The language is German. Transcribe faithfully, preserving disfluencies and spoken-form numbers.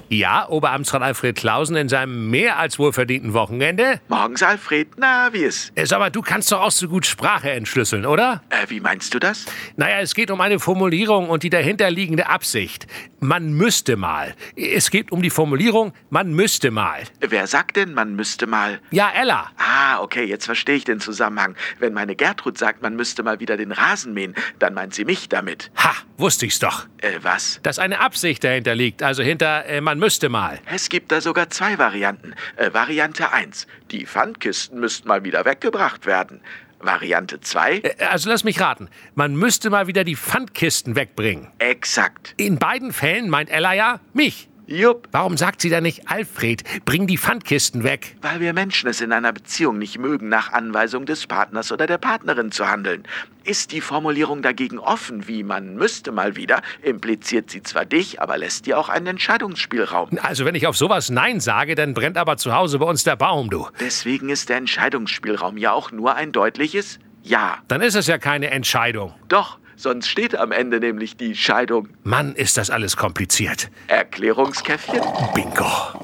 Ja, Oberamtsrat Alfred Clausen in seinem mehr als wohlverdienten Wochenende. Morgens, Alfred. Na, wie ist? Äh, Sag mal, du kannst doch auch so gut Sprache entschlüsseln, oder? Äh, wie meinst du das? Naja, es geht um eine Formulierung und die dahinterliegende Absicht. Man müsste mal. Es geht um die Formulierung, man müsste mal. Wer sagt denn, man müsste mal? Ja, Ella. Ah, okay, jetzt verstehe ich den Zusammenhang. Wenn meine Gertrud sagt, man müsste mal wieder den Rasen mähen, dann meint sie mich damit. Ha, wusste ich's doch. Äh, was? Dass eine Absicht dahinter liegt, also hinter, äh, man müsste mal. Es gibt da sogar zwei Varianten. Äh, Variante eins. Die Pfandkisten müssten mal wieder weggebracht werden. Variante zwei. Äh, Also lass mich raten. Man müsste mal wieder die Pfandkisten wegbringen. Exakt. In beiden Fällen meint Ella ja mich. Jupp. Warum sagt sie dann nicht, Alfred, bring die Pfandkisten weg? Weil wir Menschen es in einer Beziehung nicht mögen, nach Anweisung des Partners oder der Partnerin zu handeln. Ist die Formulierung dagegen offen, wie man müsste mal wieder, impliziert sie zwar dich, aber lässt dir auch einen Entscheidungsspielraum. Also wenn ich auf sowas Nein sage, dann brennt aber zu Hause bei uns der Baum, du. Deswegen ist der Entscheidungsspielraum ja auch nur ein deutliches Ja. Dann ist es ja keine Entscheidung. Doch, sonst steht am Ende nämlich die Scheidung. Mann, ist das alles kompliziert. Erklärungskäffchen? Bingo.